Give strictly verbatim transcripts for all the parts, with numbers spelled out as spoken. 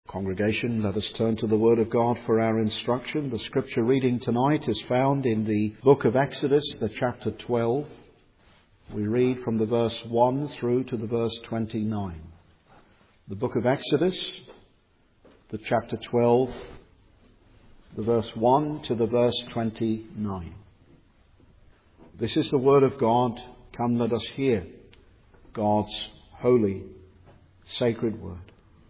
Congregation, let us turn to the Word of God for our instruction. The scripture reading tonight is found in the book of Exodus, the chapter twelve. We read from the verse one through to the verse twenty-nine. The book of Exodus, the chapter twelve, the verse one to the verse twenty-nine. This is the Word of God. Come, let us hear God's holy, sacred Word.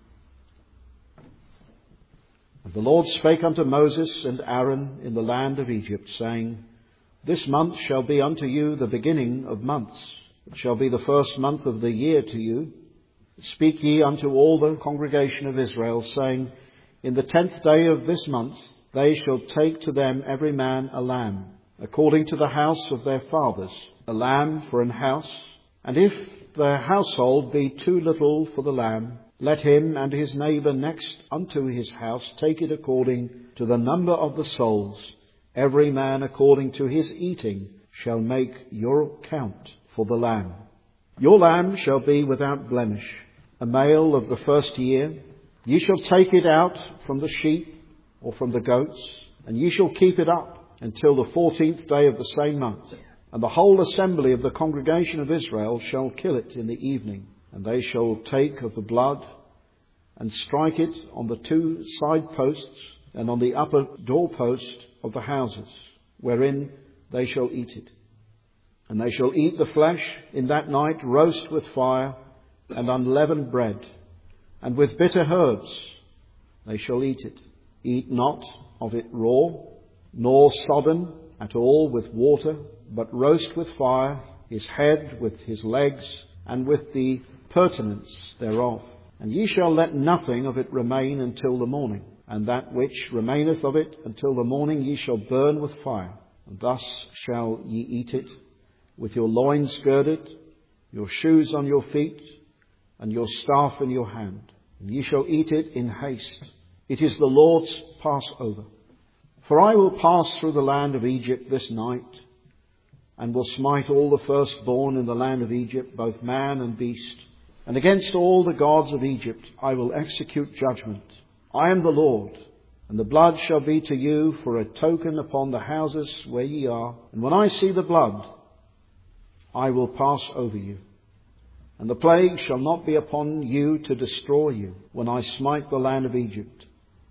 And the Lord spake unto Moses and Aaron in the land of Egypt, saying, This month shall be unto you the beginning of months. It shall be the first month of the year to you. Speak ye unto all the congregation of Israel, saying, In the tenth day of this month they shall take to them every man a lamb, according to the house of their fathers, a lamb for an house. And if their household be too little for the lamb, let him and his neighbour next unto his house take it according to the number of the souls. Every man according to his eating shall make your count for the lamb. Your lamb shall be without blemish, a male of the first year. Ye shall take it out from the sheep or from the goats, and ye shall keep it up until the fourteenth day of the same month. And the whole assembly of the congregation of Israel shall kill it in the evening. And they shall take of the blood and strike it on the two side posts and on the upper doorpost of the houses, wherein they shall eat it. And they shall eat the flesh in that night, roast with fire and unleavened bread, and with bitter herbs they shall eat it. Eat not of it raw, nor sodden at all with water, but roast with fire his head with his legs, and with the pertinence thereof. And ye shall let nothing of it remain until the morning. And that which remaineth of it until the morning ye shall burn with fire. And thus shall ye eat it, with your loins girded, your shoes on your feet, and your staff in your hand. And ye shall eat it in haste. It is the Lord's Passover. For I will pass through the land of Egypt this night, and will smite all the firstborn in the land of Egypt, both man and beast. And against all the gods of Egypt I will execute judgment. I am the Lord, and the blood shall be to you for a token upon the houses where ye are. And when I see the blood, I will pass over you. And the plague shall not be upon you to destroy you, when I smite the land of Egypt.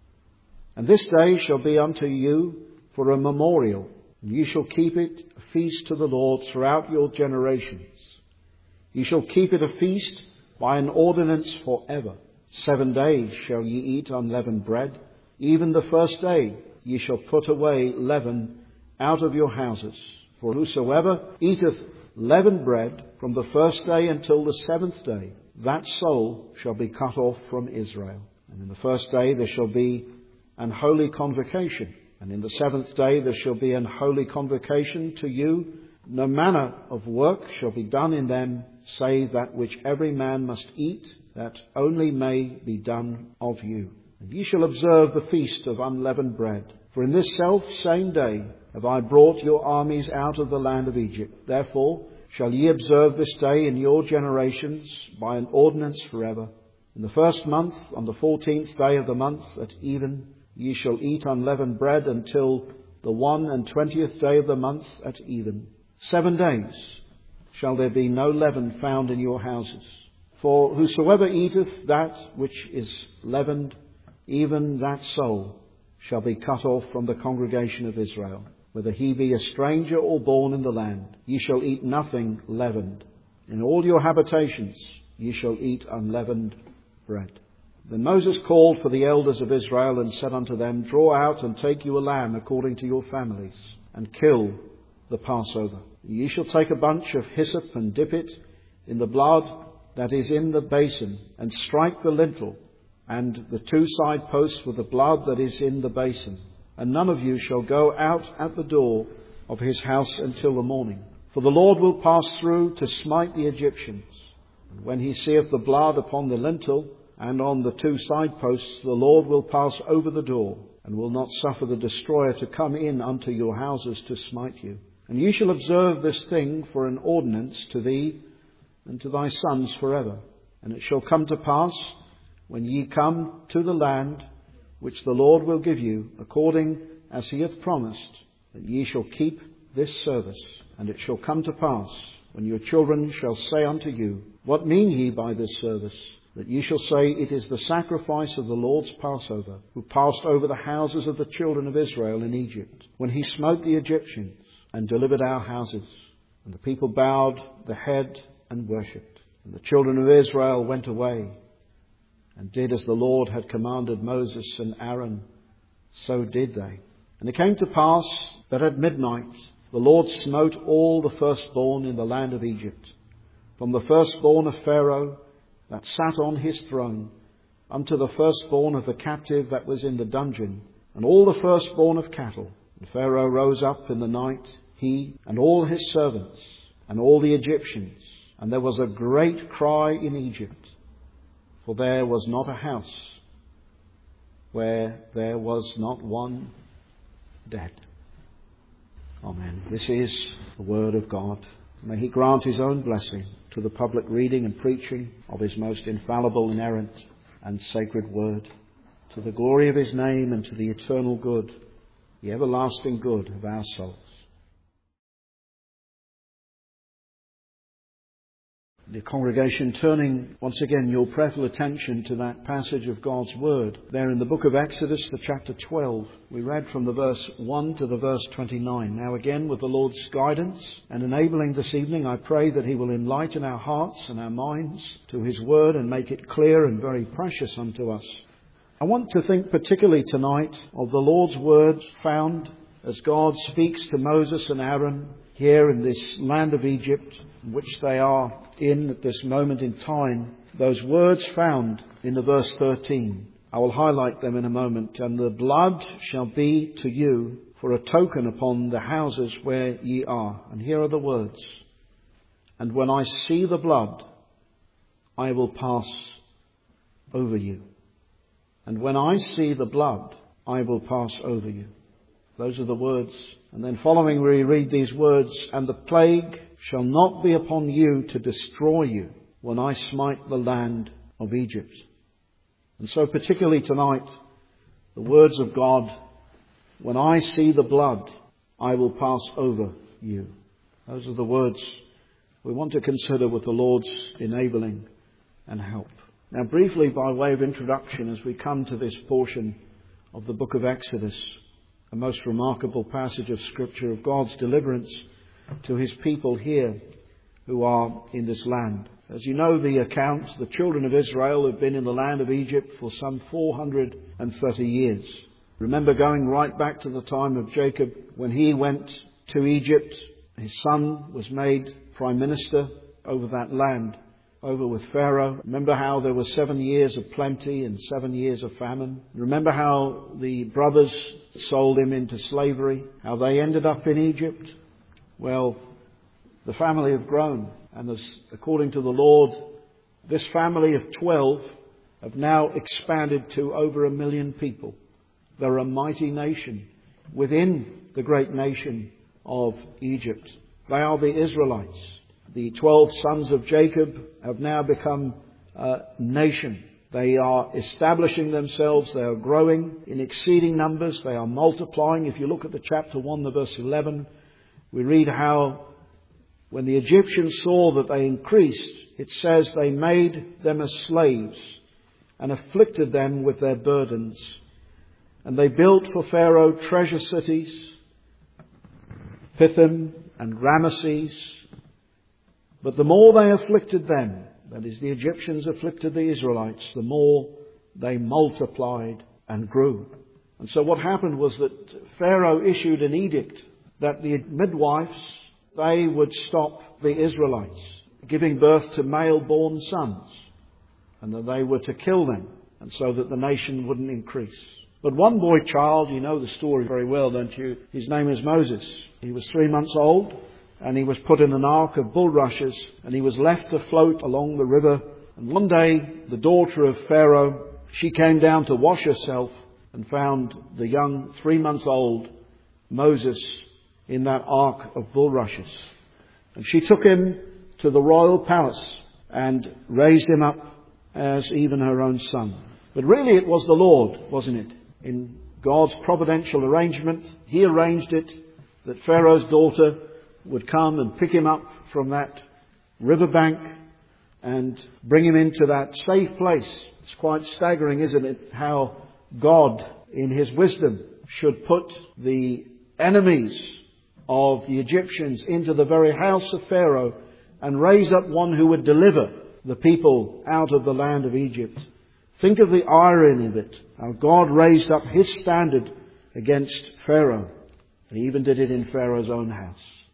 And this day shall be unto you for a memorial, and ye shall keep it a feast to the Lord throughout your generations. Ye shall keep it a feast by an ordinance for ever. Seven days shall ye eat unleavened bread. Even the first day ye shall put away leaven out of your houses. For whosoever eateth leavened bread from the first day until the seventh day, that soul shall be cut off from Israel. And in the first day there shall be an holy convocation. And in the seventh day there shall be an holy convocation to you. No manner of work shall be done in them, save that which every man must eat, that only may be done of you. And ye shall observe the feast of unleavened bread. For in this self same day have I brought your armies out of the land of Egypt. Therefore shall ye observe this day in your generations by an ordinance forever. In the first month, on the fourteenth day of the month at even, ye shall eat unleavened bread until the one and twentieth day of the month at even. Seven days shall there be no leaven found in your houses. For whosoever eateth that which is leavened, even that soul shall be cut off from the congregation of Israel. Whether he be a stranger or born in the land, ye shall eat nothing leavened. In all your habitations ye shall eat unleavened bread. Then Moses called for the elders of Israel and said unto them, Draw out and take you a lamb according to your families, and kill the Passover. Ye shall take a bunch of hyssop and dip it in the blood that is in the basin, and strike the lintel and the two side posts with the blood that is in the basin. And none of you shall go out at the door of his house until the morning. For the Lord will pass through to smite the Egyptians. And when he seeth the blood upon the lintel and on the two side posts, the Lord will pass over the door, and will not suffer the destroyer to come in unto your houses to smite you. And ye shall observe this thing for an ordinance to thee and to thy sons forever. And it shall come to pass, when ye come to the land which the Lord will give you, according as he hath promised, that ye shall keep this service. And it shall come to pass, when your children shall say unto you, What mean ye by this service? That ye shall say, It is the sacrifice of the Lord's Passover, who passed over the houses of the children of Israel in Egypt, when he smote the Egyptians, and delivered our houses. And the people bowed the head and worshipped. And the children of Israel went away, and did as the Lord had commanded Moses and Aaron, so did they. And it came to pass that at midnight the Lord smote all the firstborn in the land of Egypt, from the firstborn of Pharaoh that sat on his throne, unto the firstborn of the captive that was in the dungeon, and all the firstborn of cattle. And Pharaoh rose up in the night, he and all his servants, and all the Egyptians, and there was a great cry in Egypt, for there was not a house where there was not one dead. Amen. This is the word of God. May he grant his own blessing to the public reading and preaching of his most infallible, inerrant and sacred word, to the glory of his name and to the eternal good, the everlasting good of our souls. The congregation, turning once again your prayerful attention to that passage of God's Word. There in the book of Exodus, the chapter twelve, we read from the verse one to the verse twenty-nine. Now again, with the Lord's guidance and enabling this evening, I pray that he will enlighten our hearts and our minds to his Word and make it clear and very precious unto us. I want to think particularly tonight of the Lord's words found as God speaks to Moses and Aaron here in this land of Egypt, which they are in at this moment in time. Those words found in the verse thirteen. I will highlight them in a moment. And the blood shall be to you for a token upon the houses where ye are. And here are the words. And when I see the blood, I will pass over you. And when I see the blood, I will pass over you. Those are the words. And then following we read these words, and the plague shall not be upon you to destroy you when I smite the land of Egypt. And so particularly tonight, the words of God, when I see the blood, I will pass over you. Those are the words we want to consider with the Lord's enabling and help. Now briefly, by way of introduction, as we come to this portion of the book of Exodus, a most remarkable passage of Scripture of God's deliverance to his people here who are in this land. As you know the account, the children of Israel have been in the land of Egypt for some four hundred thirty years. Remember going right back to the time of Jacob when he went to Egypt. His son was made prime minister over that land, over with Pharaoh. Remember how there were seven years of plenty and seven years of famine. Remember how the brothers sold him into slavery, how they ended up in Egypt. Well, the family have grown, and as, according to the Lord, this family of twelve have now expanded to over a million people. They're a mighty nation within the great nation of Egypt. They are the Israelites. The twelve sons of Jacob have now become a nation. They are establishing themselves. They are growing in exceeding numbers. They are multiplying. If you look at the chapter one, the verse eleven, we read how when the Egyptians saw that they increased, it says they made them as slaves and afflicted them with their burdens. And they built for Pharaoh treasure cities, Pithom and Ramesses. But the more they afflicted them, that is, the Egyptians afflicted the Israelites, the more they multiplied and grew. And so what happened was that Pharaoh issued an edict that the midwives, they would stop the Israelites giving birth to male-born sons, and that they were to kill them, and so that the nation wouldn't increase. But one boy child, you know the story very well, don't you? His name is Moses. He was three months old, and he was put in an ark of bulrushes, and he was left to float along the river. And one day, the daughter of Pharaoh, she came down to wash herself and found the young three-month-old Moses in that ark of bulrushes. And she took him to the royal palace and raised him up as even her own son. But really it was the Lord, wasn't it? In God's providential arrangement, He arranged it that Pharaoh's daughter would come and pick him up from that riverbank and bring him into that safe place. It's quite staggering, isn't it, how God, in His wisdom, should put the enemies of the Egyptians into the very house of Pharaoh and raise up one who would deliver the people out of the land of Egypt. Think of the irony of it, how God raised up His standard against Pharaoh. He even did it in Pharaoh's own house.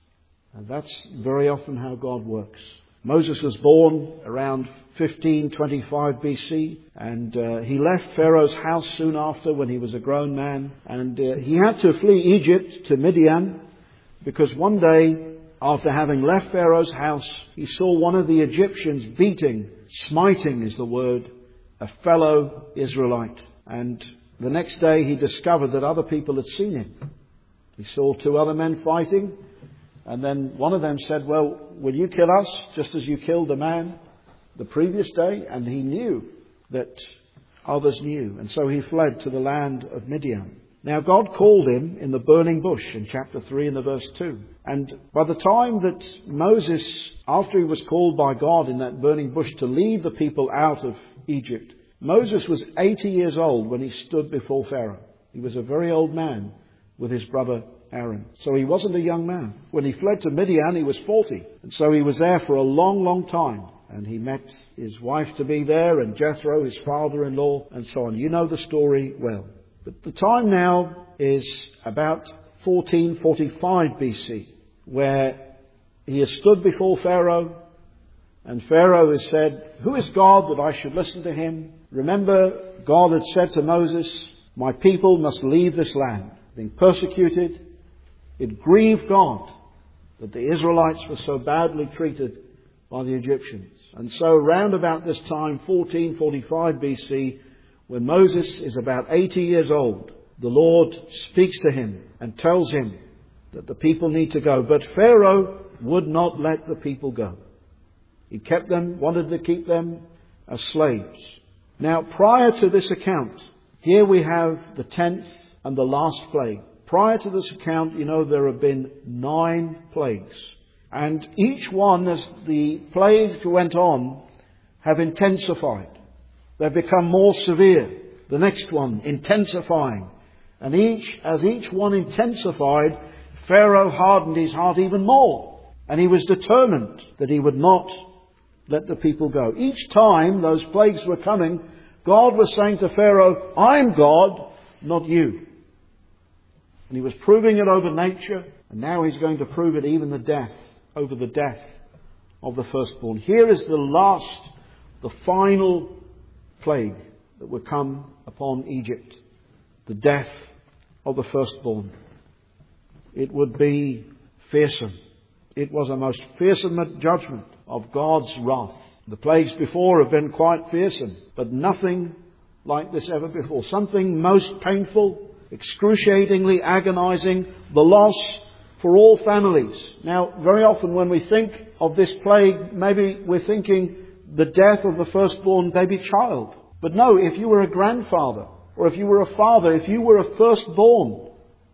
And that's very often how God works. Moses was born around fifteen twenty-five B C, and uh, he left Pharaoh's house soon after when he was a grown man. And uh, he had to flee Egypt to Midian, because one day, after having left Pharaoh's house, he saw one of the Egyptians beating, smiting is the word, a fellow Israelite. And the next day he discovered that other people had seen him. He saw two other men fighting, and then one of them said, "Well, will you kill us just as you killed the man the previous day?" And he knew that others knew. And so he fled to the land of Midian. Now God called him in the burning bush in chapter three and the verse two. And by the time that Moses, after he was called by God in that burning bush to lead the people out of Egypt, Moses was eighty years old when he stood before Pharaoh. He was a very old man with his brother Aaron. So he wasn't a young man. When he fled to Midian, he was forty. And so he was there for a long, long time. And he met his wife-to-be there and Jethro, his father-in-law, and so on. You know the story well. But the time now is about fourteen forty-five B C, where he has stood before Pharaoh, and Pharaoh has said, "Who is God that I should listen to him?" Remember, God had said to Moses, "My people must leave this land." Being persecuted, it grieved God that the Israelites were so badly treated by the Egyptians. And so round about this time, fourteen forty-five B C, when Moses is about eighty years old, the Lord speaks to him and tells him that the people need to go. But Pharaoh would not let the people go. He kept them, wanted to keep them as slaves. Now, prior to this account, here we have the tenth and the last plague. Prior to this account, you know, there have been nine plagues. And each one, as the plagues went on, have intensified. They've become more severe. The next one, intensifying. And each, as each one intensified, Pharaoh hardened his heart even more. And he was determined that he would not let the people go. Each time those plagues were coming, God was saying to Pharaoh, "I'm God, not you." And he was proving it over nature, and now he's going to prove it even the death, over the death of the firstborn. Here is the last, the final plague that would come upon Egypt. The death of the firstborn. It would be fearsome. It was a most fearsome judgment of God's wrath. The plagues before have been quite fearsome, but nothing like this ever before. Something most painful, excruciatingly agonizing, the loss for all families. Now, very often when we think of this plague, maybe we're thinking the death of the firstborn baby child. But no, if you were a grandfather, or if you were a father, if you were a firstborn,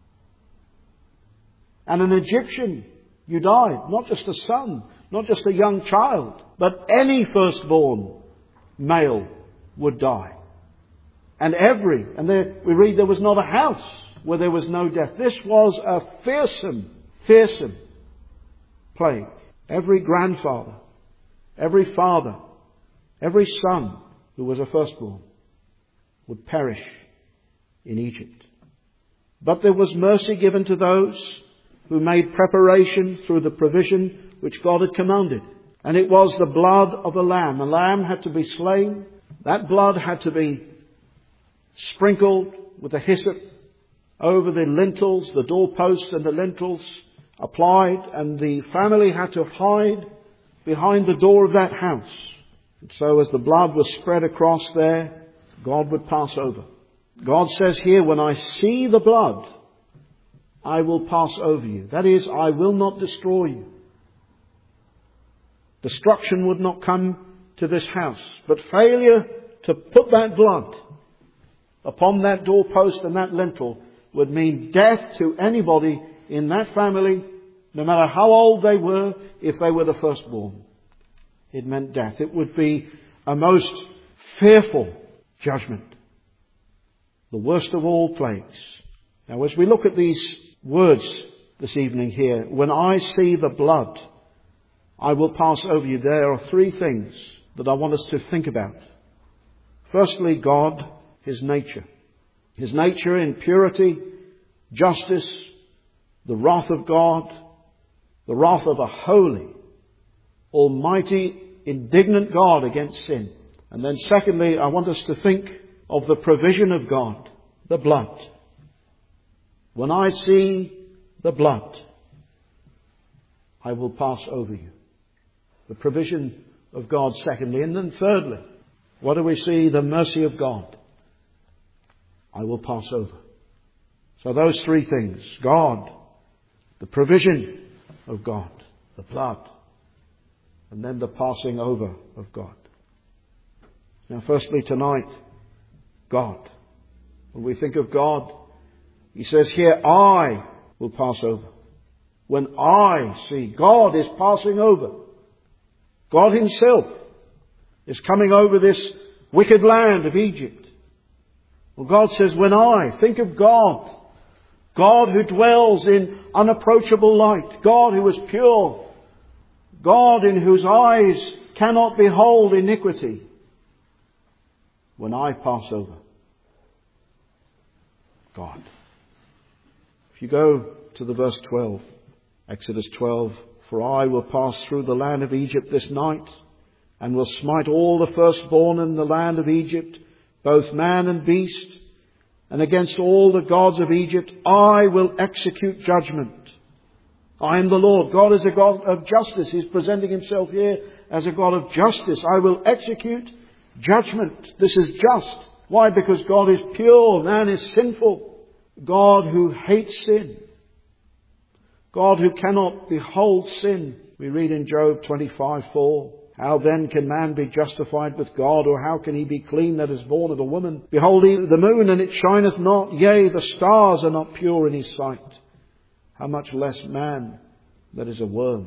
and an Egyptian, you died. Not just a son, not just a young child, but any firstborn male would die. And every, and there we read there was not a house where there was no death. This was a fearsome, fearsome plague. Every grandfather, every father, every son who was a firstborn would perish in Egypt. But there was mercy given to those who made preparation through the provision which God had commanded. And it was the blood of a lamb. A lamb had to be slain. That blood had to be sprinkled with a hyssop over the lintels, the doorposts and the lintels, applied, and the family had to hide behind the door of that house. And so as the blood was spread across there, God would pass over. God says here, "When I see the blood, I will pass over you." That is, I will not destroy you. Destruction would not come to this house. But failure to put that blood upon that doorpost and that lintel would mean death to anybody in that family, no matter how old they were, if they were the firstborn. It meant death. It would be a most fearful judgment. The worst of all plagues. Now, as we look at these words this evening here, when I see the blood, I will pass over you. There are three things that I want us to think about. Firstly, God, His nature. His nature in purity, justice, the wrath of God, the wrath of a holy, almighty, indignant God against sin. And then secondly, I want us to think of the provision of God, the blood. When I see the blood, I will pass over you. The provision of God, secondly. And then thirdly, what do we see? The mercy of God. I will pass over. So those three things: God, the provision of God, the blood, and then the passing over of God. Now, firstly tonight, God. When we think of God, He says here, I will pass over. When I see, God is passing over. God Himself is coming over this wicked land of Egypt. Well, God says, when I think of God, God who dwells in unapproachable light, God who is pure, God in whose eyes cannot behold iniquity, when I pass over, God. If you go to the verse twelve, Exodus twelve, for I will pass through the land of Egypt this night, and will smite all the firstborn in the land of Egypt, both man and beast, and against all the gods of Egypt I will execute judgment. I am the Lord. God is a God of justice. He's presenting Himself here as a God of justice. I will execute judgment. This is just. Why? Because God is pure. Man is sinful. God who hates sin. God who cannot behold sin. We read in Job twenty-five four. How then can man be justified with God, or how can he be clean that is born of a woman? Behold the moon, and it shineth not, yea, the stars are not pure in His sight. How much less man that is a worm?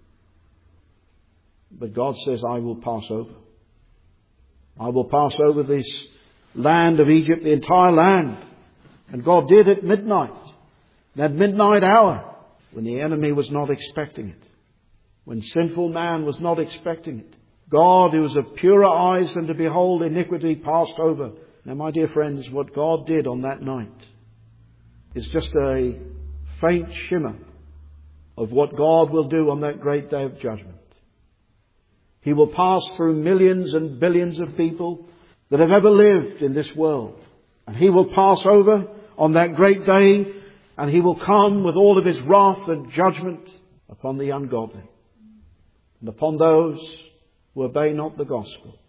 But God says, I will pass over. I will pass over this land of Egypt, the entire land. And God did at midnight, that midnight hour, when the enemy was not expecting it. When sinful man was not expecting it. God, who was of purer eyes than to behold iniquity, passed over. Now, my dear friends, what God did on that night is just a faint shimmer of what God will do on that great day of judgment. He will pass through millions and billions of people that have ever lived in this world. And He will pass over on that great day, and He will come with all of His wrath and judgment upon the ungodly and upon those who obey not the gospel.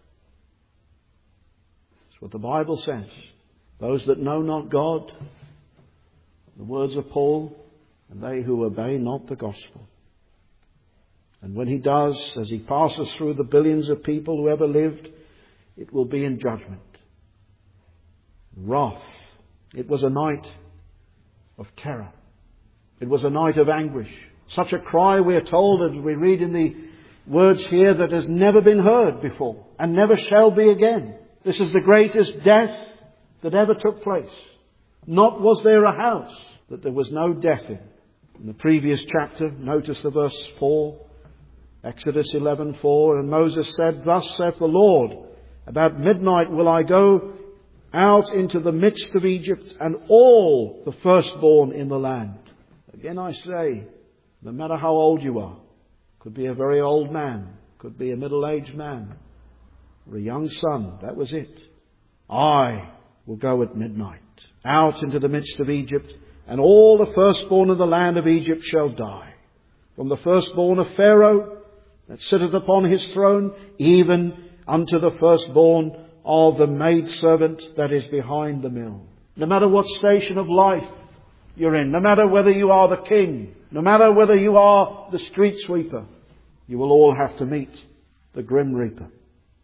That's what the Bible says. Those that know not God, the words of Paul, and they who obey not the gospel. And when He does, as He passes through the billions of people who ever lived, it will be in judgment. Wrath. It was a night of terror. It was a night of anguish. Such a cry, we are told, and we read in the words here, that has never been heard before and never shall be again. This is the greatest death that ever took place. Not was there a house that there was no death in. In the previous chapter, notice the verse four, Exodus eleven four, and Moses said, Thus saith the Lord, about midnight will I go out into the midst of Egypt, and all the firstborn in the land. Again I say, no matter how old you are, could be a very old man, could be a middle-aged man, or a young son, that was it. I will go at midnight out into the midst of Egypt, and all the firstborn of the land of Egypt shall die. From the firstborn of Pharaoh that sitteth upon his throne, even unto the firstborn of the maidservant that is behind the mill. No matter what station of life you're in, no matter whether you are the king, no matter whether you are the street sweeper, you will all have to meet the grim reaper.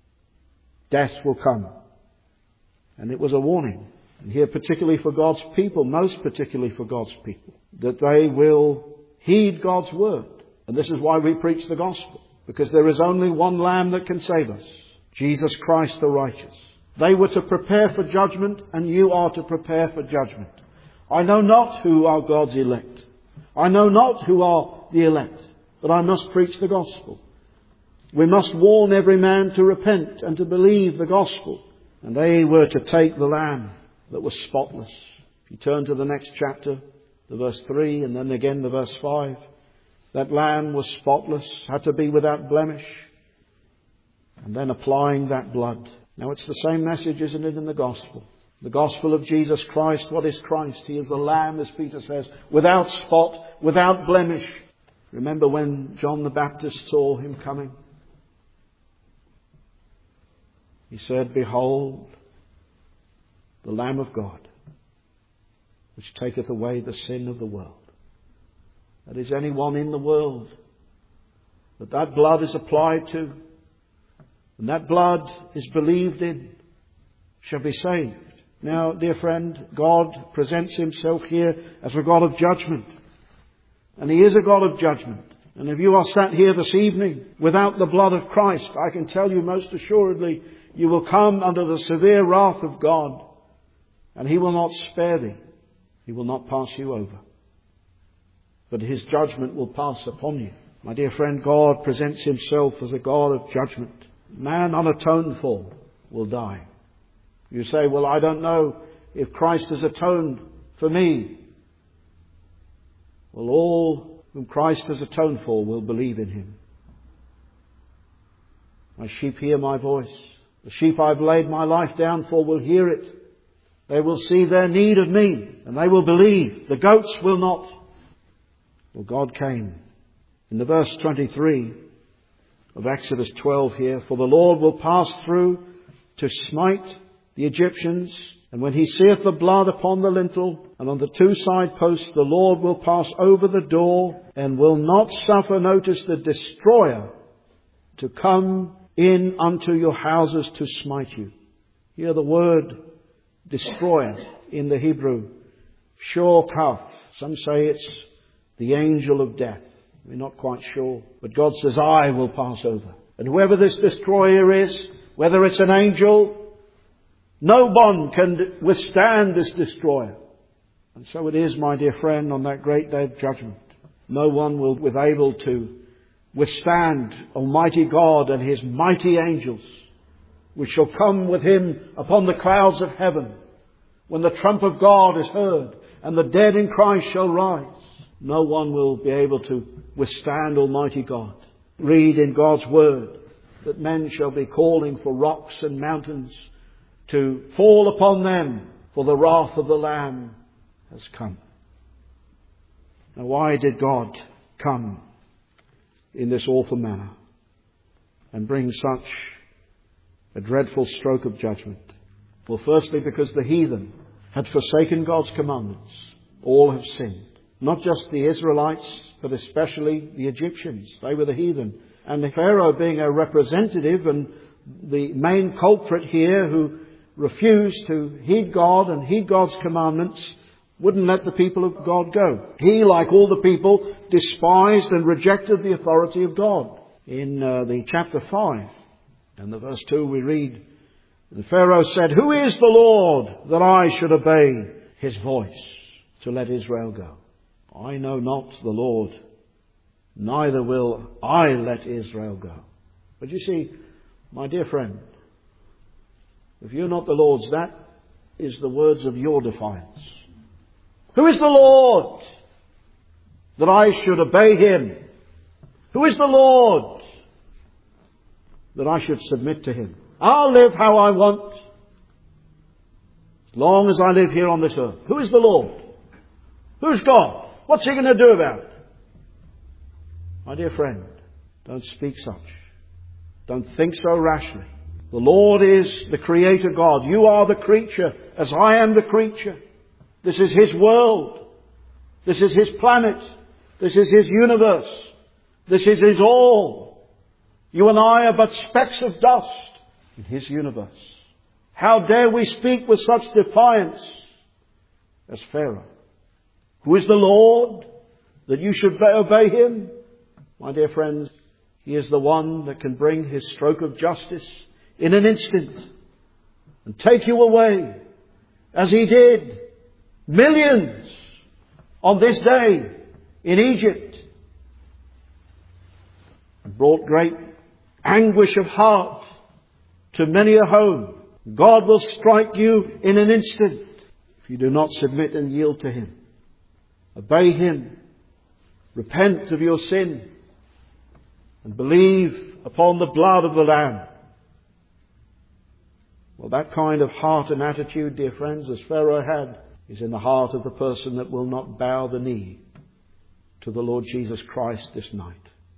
death will come. And it was a warning. And here particularly for God's people, most particularly for God's people, that they will heed God's word. And this is why we preach the gospel. Because there is only one Lamb that can save us. Jesus Christ the righteous. They were to prepare for judgment, and you are to prepare for judgment. I know not who are God's elect. I know not who are the elect. But I must preach the gospel. We must warn every man to repent and to believe the gospel. And they were to take the Lamb that was spotless. If you turn to the next chapter, the verse three, and then again the verse five. That Lamb was spotless, had to be without blemish. And then applying that blood. Now it's the same message, isn't it, in the gospel? The gospel of Jesus Christ. What is Christ? He is the Lamb, as Peter says, without spot, without blemish. Remember when John the Baptist saw him coming? He said, "Behold, the Lamb of God, which taketh away the sin of the world." That is, anyone in the world that that blood is applied to, and that blood is believed in, shall be saved. Now, dear friend, God presents himself here as a God of judgment. And he is a God of judgment. And if you are sat here this evening without the blood of Christ, I can tell you most assuredly, you will come under the severe wrath of God. And he will not spare thee. He will not pass you over. But his judgment will pass upon you. My dear friend, God presents himself as a God of judgment. Man unatoned for will die. You say, "Well, I don't know if Christ has atoned for me." Well, all whom Christ has atoned for will believe in him. My sheep hear my voice. The sheep I've laid my life down for will hear it. They will see their need of me, and they will believe. The goats will not. Well, God came. In the verse twenty-three of Exodus twelve here, "For the Lord will pass through to smite the Egyptians, and when he seeth the blood upon the lintel and on the two side posts, the Lord will pass over the door and will not suffer," notice, "the destroyer to come in unto your houses to smite you." Here the word destroyer in the Hebrew, shor kaf. Some say it's the angel of death. We're not quite sure. But God says, "I will pass over." And whoever this destroyer is, whether it's an angel, no one can withstand this destroyer. And so it is, my dear friend, on that great day of judgment. No one will be able to withstand Almighty God and his mighty angels, which shall come with him upon the clouds of heaven, when the trump of God is heard and the dead in Christ shall rise. No one will be able to withstand Almighty God. Read in God's word that men shall be calling for rocks and mountains to fall upon them, for the wrath of the Lamb has come. Now, why did God come in this awful manner and bring such a dreadful stroke of judgment? Well, firstly, because the heathen had forsaken God's commandments. All have sinned. Not just the Israelites, but especially the Egyptians. They were the heathen. And the Pharaoh, being a representative and the main culprit here, who refused to heed God and heed God's commandments, wouldn't let the people of God go. He, like all the people, despised and rejected the authority of God. In uh, the chapter five and the verse two we read, "The Pharaoh said, Who is the Lord that I should obey his voice to let Israel go? I know not the Lord, neither will I let Israel go." But you see, my dear friend, if you're not the Lord's, that is the words of your defiance. Who is the Lord that I should obey him? Who is the Lord that I should submit to him? I'll live how I want, as long as I live here on this earth. Who is the Lord? Who's God? What's he going to do about it? My dear friend, don't speak such. Don't think so rashly. The Lord is the Creator God. You are the creature, as I am the creature. This is his world. This is his planet. This is his universe. This is his all. You and I are but specks of dust in His universe. How dare we speak with such defiance as Pharaoh? Who is the Lord that you should obey Him? My dear friends, He is the one that can bring His stroke of justice in an instant and take you away, as He did millions on this day in Egypt, and brought great anguish of heart to many a home. God will strike you in an instant if you do not submit and yield to Him. Obey Him. Repent of your sin and believe upon the blood of the Lamb. Well, that kind of heart and attitude, dear friends, as Pharaoh had, is in the heart of the person that will not bow the knee to the Lord Jesus Christ this night.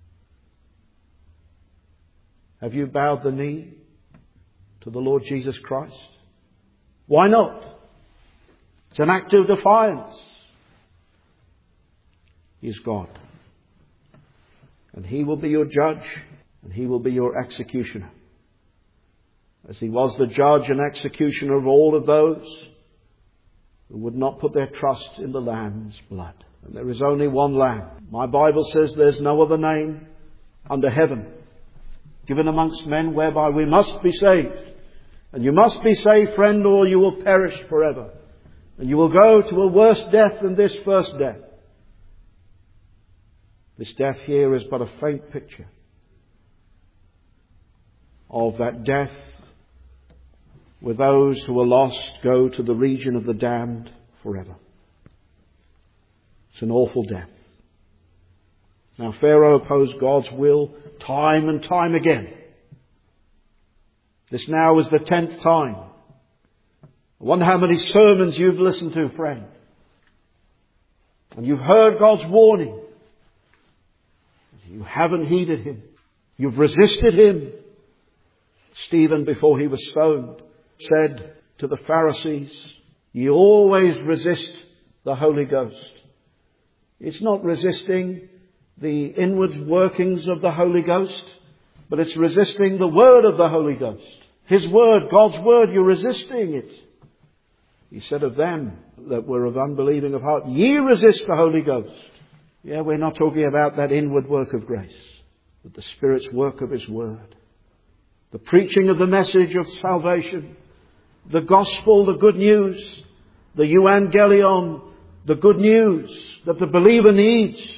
Have you bowed the knee to the Lord Jesus Christ? Why not? It's an act of defiance. He is God. And He will be your judge, and He will be your executioner. As He was the judge and executioner of all of those who would not put their trust in the Lamb's blood. And there is only one Lamb. My Bible says there's no other name under heaven given amongst men whereby we must be saved. And you must be saved, friend, or you will perish forever. And you will go to a worse death than this first death. This death here is but a faint picture of that death where those who are lost go to the region of the damned forever. It's an awful death. Now, Pharaoh opposed God's will time and time again. This now is the tenth time. I wonder how many sermons you've listened to, friend. And you've heard God's warning. You haven't heeded Him. You've resisted Him. Stephen, before he was stoned, said to the Pharisees, "You always resist the Holy Ghost." It's not resisting the inward workings of the Holy Ghost, but it's resisting the Word of the Holy Ghost. His Word, God's Word, you're resisting it. He said of them that were of unbelieving of heart, "Ye resist the Holy Ghost." Yeah, we're not talking about that inward work of grace, but the Spirit's work of His Word. The preaching of the message of salvation, the gospel, the good news, the euangelion, the good news that the believer needs.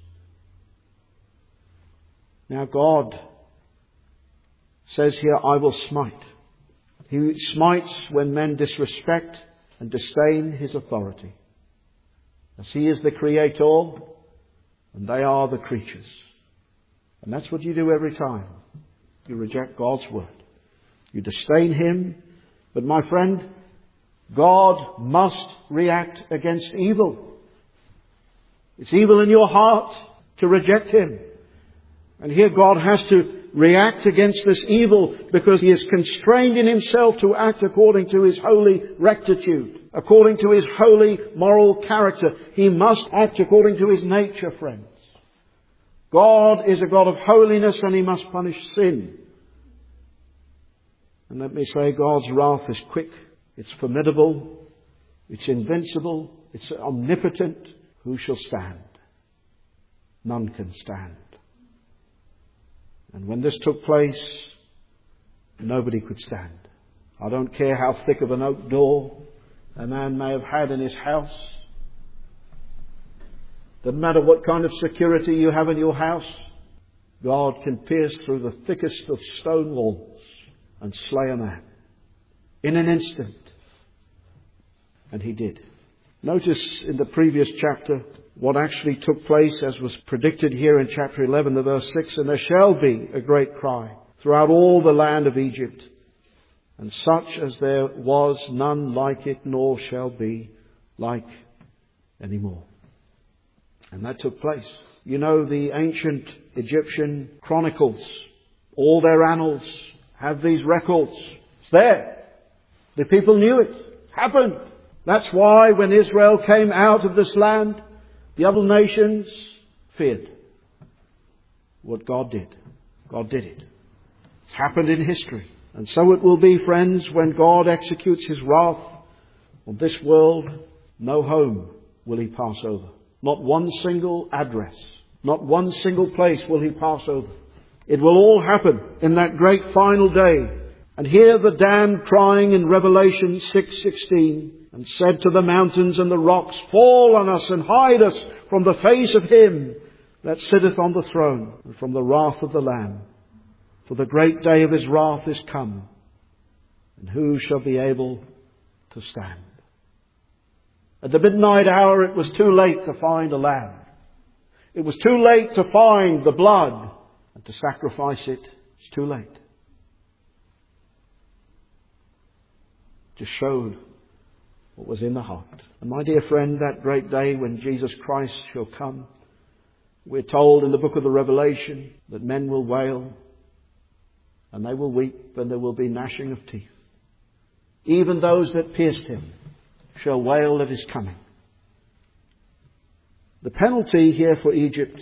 Now God says here, "I will smite." He smites when men disrespect and disdain His authority. As He is the Creator and they are the creatures. And that's what you do every time you reject God's Word. You disdain Him. But my friend, God must react against evil. It's evil in your heart to reject Him. And here God has to react against this evil because He is constrained in Himself to act according to His holy rectitude, according to His holy moral character. He must act according to His nature, friends. God is a God of holiness and He must punish sin. And let me say, God's wrath is quick, it's formidable, it's invincible, it's omnipotent. Who shall stand? None can stand. And when this took place, nobody could stand. I don't care how thick of an oak door a man may have had in his house. Doesn't matter what kind of security you have in your house. God can pierce through the thickest of stone walls and slay a man in an instant. And He did. Notice in the previous chapter what actually took place as was predicted here in chapter eleven, the verse six. "And there shall be a great cry throughout all the land of Egypt, and such as there was none like it, nor shall be like any more." And that took place. You know, the ancient Egyptian chronicles, all their annals have these records. It's there. The people knew it. Happened. That's why when Israel came out of this land, the other nations feared what God did. God did it. It's happened in history. And so it will be, friends, when God executes his wrath on this world, no home will he pass over. Not one single address, not one single place will he pass over. It will all happen in that great final day. And hear the damned crying in Revelation six sixteen, and said to the mountains and the rocks, fall on us and hide us from the face of him that sitteth on the throne and from the wrath of the Lamb. For the great day of his wrath is come, and who shall be able to stand? At the midnight hour it was too late to find a lamb. It was too late to find the blood and to sacrifice it. It's too late. Just showed what was in the heart. And my dear friend, that great day when Jesus Christ shall come, we're told in the book of the Revelation that men will wail and they will weep and there will be gnashing of teeth. Even those that pierced him shall wail at his coming. The penalty here for Egypt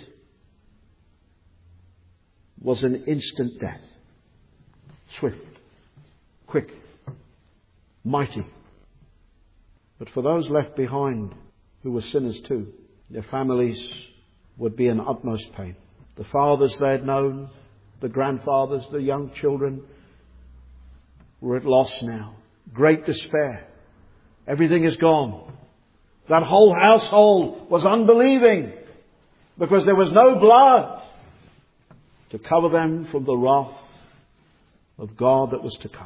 was an instant death. Swift, quick, mighty. But for those left behind who were sinners too, their families would be in utmost pain. The fathers they had known, the grandfathers, the young children were at loss now. Great despair. Everything is gone. That whole household was unbelieving because there was no blood to cover them from the wrath of God that was to come.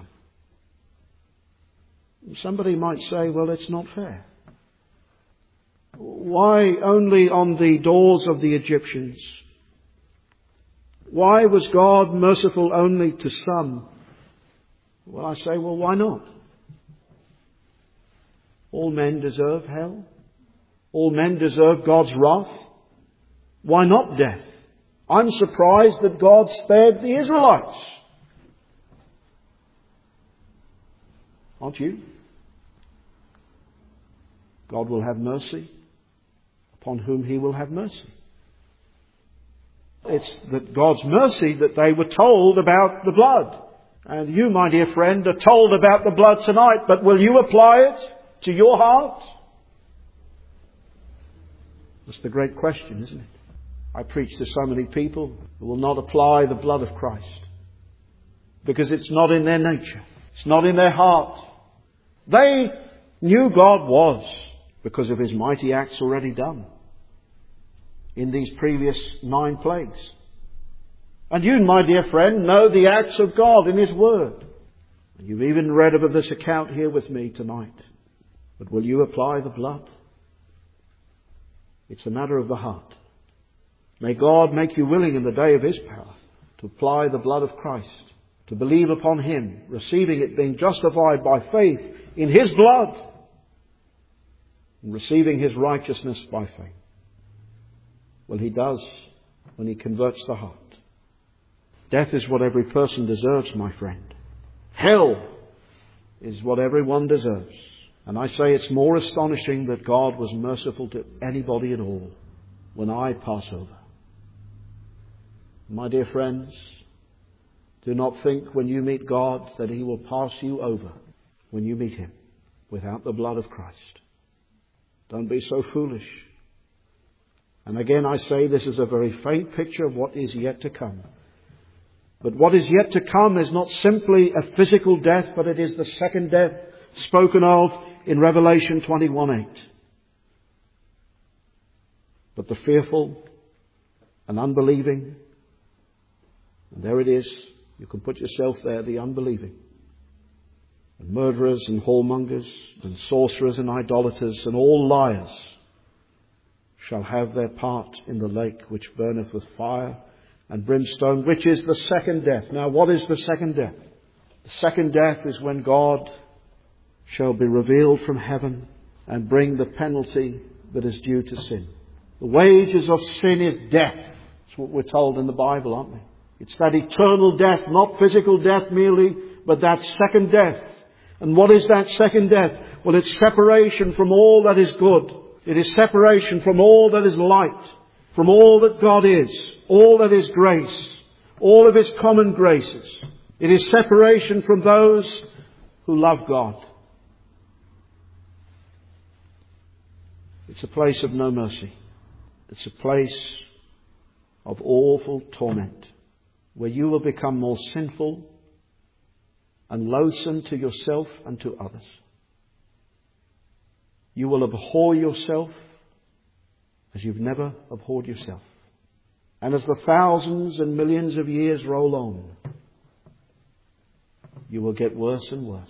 Somebody might say, well, it's not fair. Why only on the doors of the Egyptians? Why was God merciful only to some? Well, I say, well, why not? All men deserve hell. All men deserve God's wrath. Why not death? I'm surprised that God spared the Israelites. Aren't you? God will have mercy upon whom he will have mercy. It's that God's mercy that they were told about the blood. And you, my dear friend, are told about the blood tonight, but will you apply it to your heart? That's the great question, isn't it? I preach to so many people who will not apply the blood of Christ because it's not in their nature. It's not in their heart. They knew God was because of his mighty acts already done in these previous nine plagues. And you, my dear friend, know the acts of God in his word. And you've even read of this account here with me tonight. But will you apply the blood? It's a matter of the heart. May God make you willing in the day of his power to apply the blood of Christ, to believe upon him, receiving it, being justified by faith in his blood, and receiving his righteousness by faith. Well, he does when he converts the heart. Death is what every person deserves, my friend. Hell is what everyone deserves. And I say it's more astonishing that God was merciful to anybody at all when I pass over. My dear friends, do not think when you meet God that he will pass you over when you meet him without the blood of Christ. Don't be so foolish. And again I say this is a very faint picture of what is yet to come. But what is yet to come is not simply a physical death, but it is the second death spoken of in Revelation twenty-one eight. But the fearful and unbelieving, and there it is, you can put yourself there, the unbelieving, and murderers and whoremongers and sorcerers and idolaters and all liars shall have their part in the lake which burneth with fire and brimstone, which is the second death. Now, what is the second death? The second death is when God shall be revealed from heaven and bring the penalty that is due to sin. The wages of sin is death. That's what we're told in the Bible, aren't we? It's that eternal death, not physical death merely, but that second death. And what is that second death? Well, it's separation from all that is good. It is separation from all that is light, from all that God is, all that is grace, all of his common graces. It is separation from those who love God. It's a place of no mercy. It's a place of awful torment, where you will become more sinful and loathsome to yourself and to others. You will abhor yourself as you've never abhorred yourself. And as the thousands and millions of years roll on, you will get worse and worse.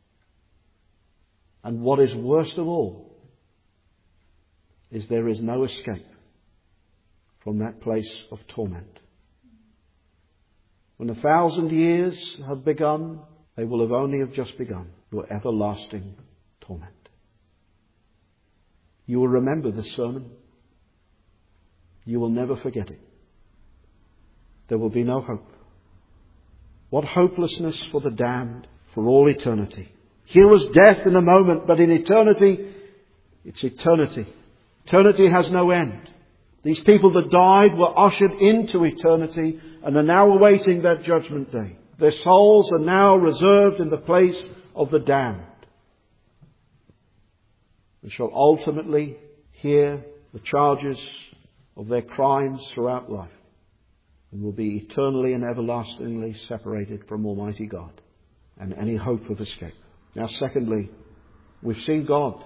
And what is worst of all is there is no escape from that place of torment. When a thousand years have begun, they will have only have just begun your everlasting torment. You will remember this sermon. You will never forget it. There will be no hope. What hopelessness for the damned for all eternity. Here was death in a moment, but in eternity, it's eternity. Eternity has no end. These people that died were ushered into eternity and are now awaiting that judgment day. Their souls are now reserved in the place of the damned, and shall ultimately hear the charges of their crimes throughout life, and will be eternally and everlastingly separated from Almighty God and any hope of escape. Now, secondly, we've seen God,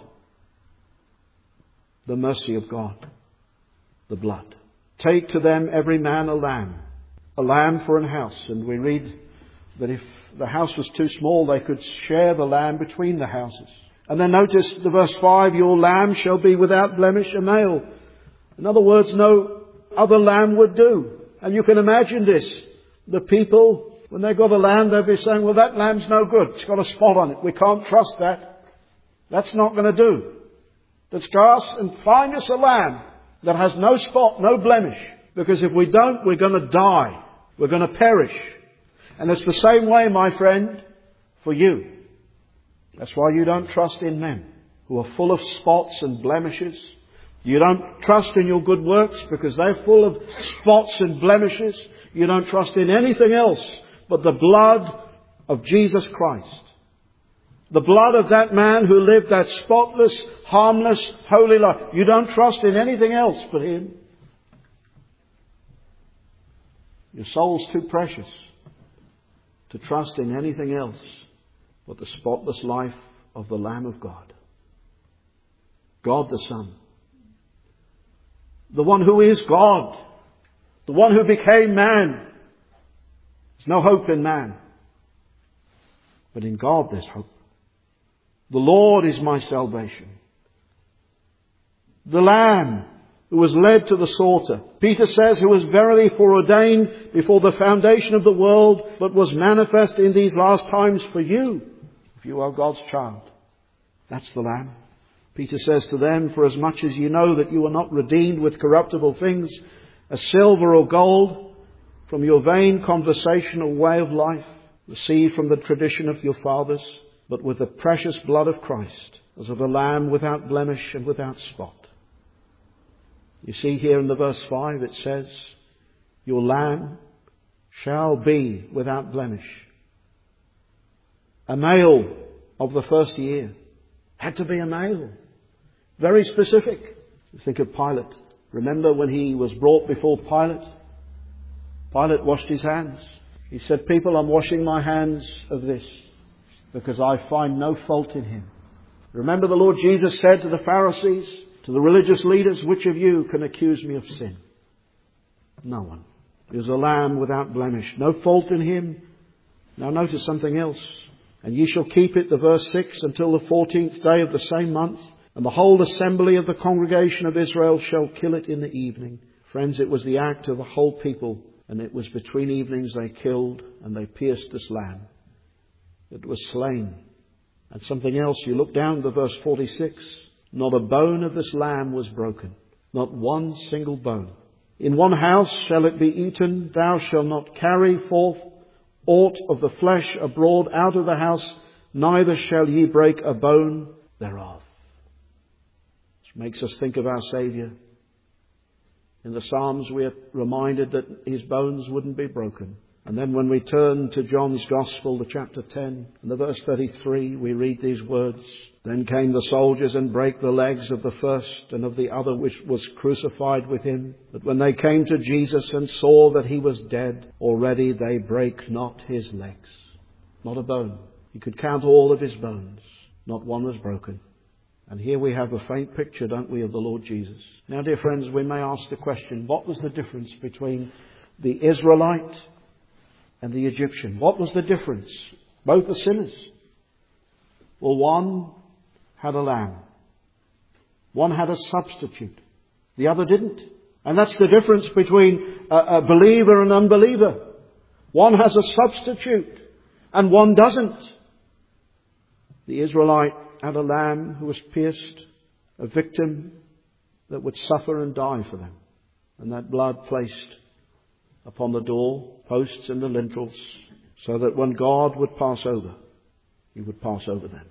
the mercy of God, the blood. Take to them every man a lamb, a lamb for an house. And we read that if the house was too small, they could share the lamb between the houses. And then notice the verse five, your lamb shall be without blemish, a male. In other words, no other lamb would do. And you can imagine this. The people, when they got a lamb, they'd be saying, well, that lamb's no good. It's got a spot on it. We can't trust that. That's not going to do. Let's go out and find us a lamb that has no spot, no blemish. Because if we don't, we're going to die. We're going to perish. And it's the same way, my friend, for you. That's why you don't trust in men who are full of spots and blemishes. You don't trust in your good works because they're full of spots and blemishes. You don't trust in anything else but the blood of Jesus Christ. The blood of that man who lived that spotless, harmless, holy life. You don't trust in anything else but Him. Your soul's too precious to trust in anything else but the spotless life of the Lamb of God. God the Son. The one who is God. The one who became man. There's no hope in man. But in God there's hope. The Lord is my salvation. The Lamb who was led to the slaughter. Peter says, who was verily foreordained before the foundation of the world, but was manifest in these last times for you, if you are God's child. That's the Lamb. Peter says to them, for as much as you know that you are not redeemed with corruptible things, as silver or gold, from your vain conversational way of life, received from the tradition of your fathers, but with the precious blood of Christ, as of a lamb without blemish and without spot. You see here in the verse five it says, your lamb shall be without blemish. A male of the first year. Had to be a male. Very specific. You think of Pilate. Remember when he was brought before Pilate? Pilate washed his hands. He said, people, I'm washing my hands of this because I find no fault in him. Remember the Lord Jesus said to the Pharisees, to the religious leaders, which of you can accuse me of sin? No one. He was a lamb without blemish. No fault in him. Now notice something else. And ye shall keep it, the verse six, until the fourteenth day of the same month. And the whole assembly of the congregation of Israel shall kill it in the evening. Friends, it was the act of the whole people. And it was between evenings they killed and they pierced this lamb. It was slain. And something else, you look down to verse forty-six. Not a bone of this lamb was broken. Not one single bone. In one house shall it be eaten. Thou shalt not carry forth aught of the flesh abroad out of the house. Neither shall ye break a bone thereof. Which makes us think of our Saviour. In the Psalms we are reminded that His bones wouldn't be broken. And then when we turn to John's Gospel, the chapter ten, and the verse thirty-three, we read these words. Then came the soldiers and brake the legs of the first and of the other which was crucified with him. But when they came to Jesus and saw that he was dead, already they brake not his legs. Not a bone. He could count all of his bones. Not one was broken. And here we have a faint picture, don't we, of the Lord Jesus. Now, dear friends, we may ask the question, what was the difference between the Israelite and the Egyptian? What was the difference? Both are sinners. Well, one had a lamb. One had a substitute. The other didn't. And that's the difference between a, a believer and unbeliever. One has a substitute and one doesn't. The Israelite had a lamb who was pierced, a victim that would suffer and die for them. And that blood placed upon the door posts and the lintels, so that when God would pass over, He would pass over them.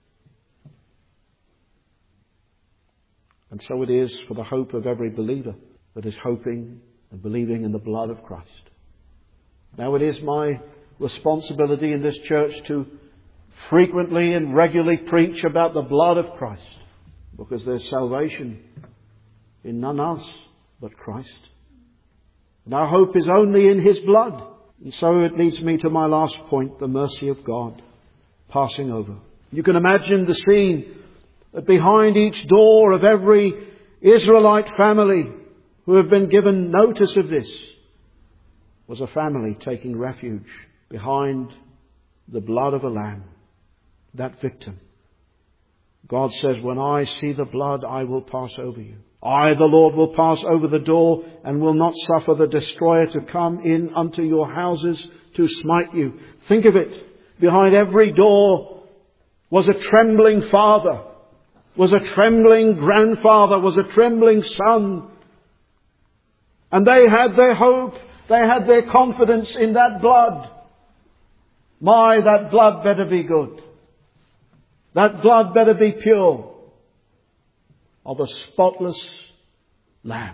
And so it is for the hope of every believer that is hoping and believing in the blood of Christ. Now, it is my responsibility in this church to frequently and regularly preach about the blood of Christ, because there's salvation in none else but Christ. And our hope is only in His blood. And so it leads me to my last point, the mercy of God passing over. You can imagine the scene that behind each door of every Israelite family who have been given notice of this was a family taking refuge behind the blood of a lamb, that victim. God says, when I see the blood, I will pass over you. I, the Lord, will pass over the door and will not suffer the destroyer to come in unto your houses to smite you. Think of it. Behind every door was a trembling father, was a trembling grandfather, was a trembling son. And they had their hope, they had their confidence in that blood. My, that blood better be good. That blood better be pure, of a spotless lamb.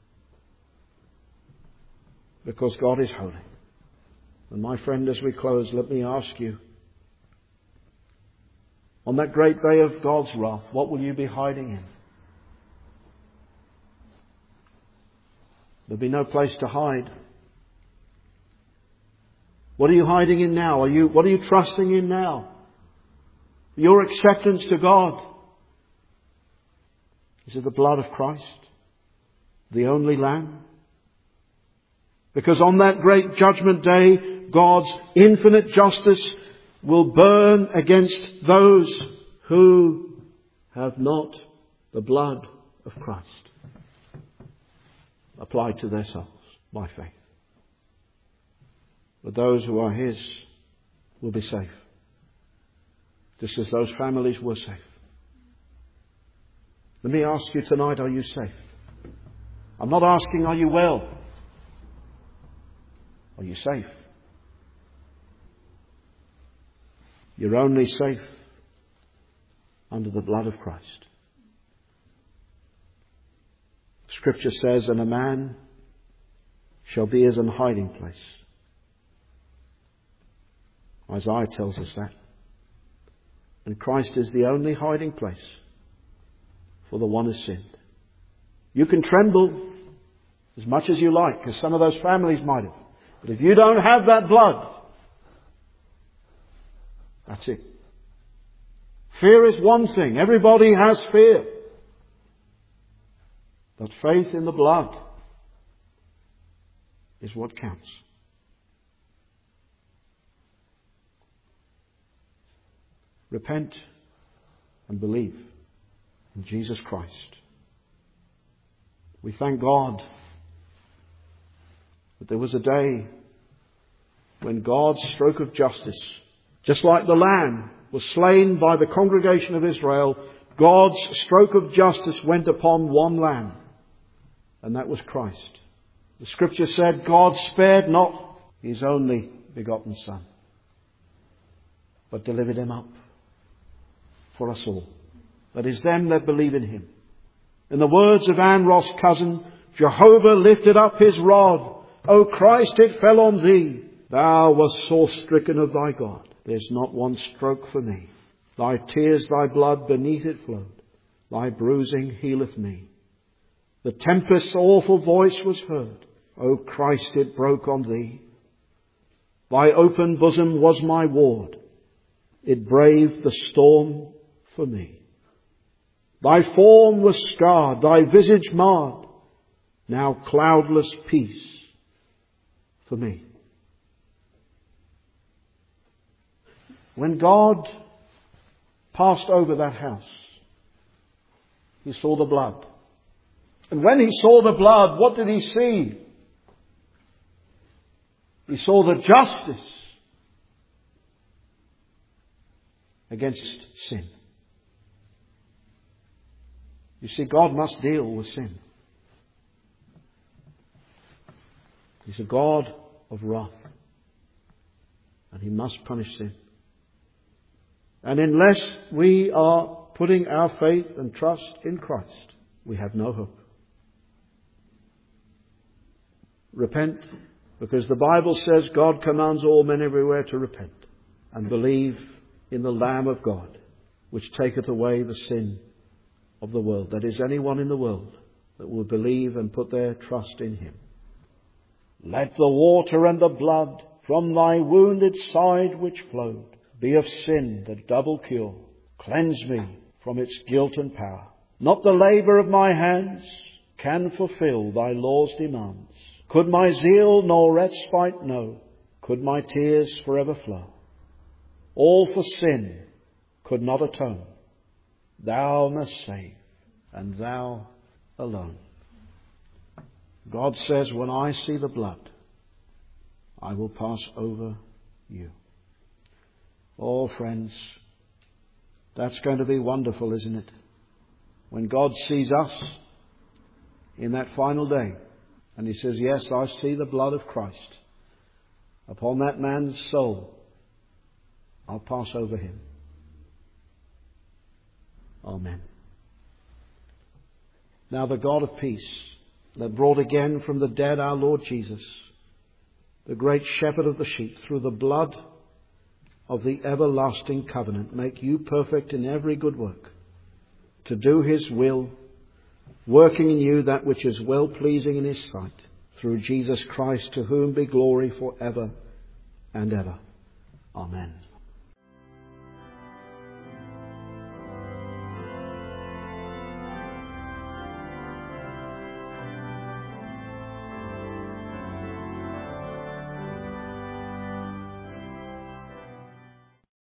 Because God is holy. And my friend, as we close, let me ask you, on that great day of God's wrath, what will you be hiding in? There'll be no place to hide. What are you hiding in now? Are you, what are you trusting in now? Your acceptance to God. Is it the blood of Christ? The only Lamb? Because on that great judgment day, God's infinite justice will burn against those who have not the blood of Christ applied to their souls by faith. But those who are His will be safe, just as those families were safe. Let me ask you tonight, are you safe? I'm not asking, are you well? Are you safe? You're only safe under the blood of Christ. Scripture says, and a man shall be as an hiding place. Isaiah tells us that. And Christ is the only hiding place for the one who sinned. You can tremble as much as you like, as some of those families might have. But if you don't have that blood, that's it. Fear is one thing. Everybody has fear. But faith in the blood is what counts. Repent and believe in Jesus Christ. We thank God that there was a day when God's stroke of justice, just like the lamb was slain by the congregation of Israel, God's stroke of justice went upon one lamb, and that was Christ. The Scripture said, God spared not His only begotten Son, but delivered Him up for us all. That is, them that believe in Him. In the words of Anne Ross Cousin, Jehovah lifted up His rod. O Christ, it fell on Thee. Thou wast sore stricken of thy God. There's not one stroke for me. Thy tears, thy blood beneath it flowed. Thy bruising healeth me. The tempest's awful voice was heard. O Christ, it broke on thee. Thy open bosom was my ward. It braved the storm for me. Thy form was scarred, thy visage marred. Now cloudless peace for me. When God passed over that house, he saw the blood. And when he saw the blood, what did he see? He saw the justice against sin. You see, God must deal with sin. He's a God of wrath. And he must punish sin. And unless we are putting our faith and trust in Christ, we have no hope. Repent, because the Bible says God commands all men everywhere to repent and believe in the Lamb of God, which taketh away the sin of the world. That is, anyone in the world that will believe and put their trust in him. Let the water and the blood from thy wounded side which flowed be of sin the double cure. Cleanse me from its guilt and power. Not the labour of my hands can fulfill thy law's demands. Could my zeal nor respite know, could my tears forever flow, all for sin could not atone. Thou must save, and thou alone. God says, when I see the blood, I will pass over you. Oh, friends, that's going to be wonderful, isn't it? When God sees us in that final day, and he says, yes, I see the blood of Christ upon that man's soul, I'll pass over him. Amen. Now the God of peace, that brought again from the dead our Lord Jesus, the great shepherd of the sheep, through the blood of the everlasting covenant, make you perfect in every good work, to do his will, working in you that which is well-pleasing in his sight, through Jesus Christ, to whom be glory for ever and ever. Amen.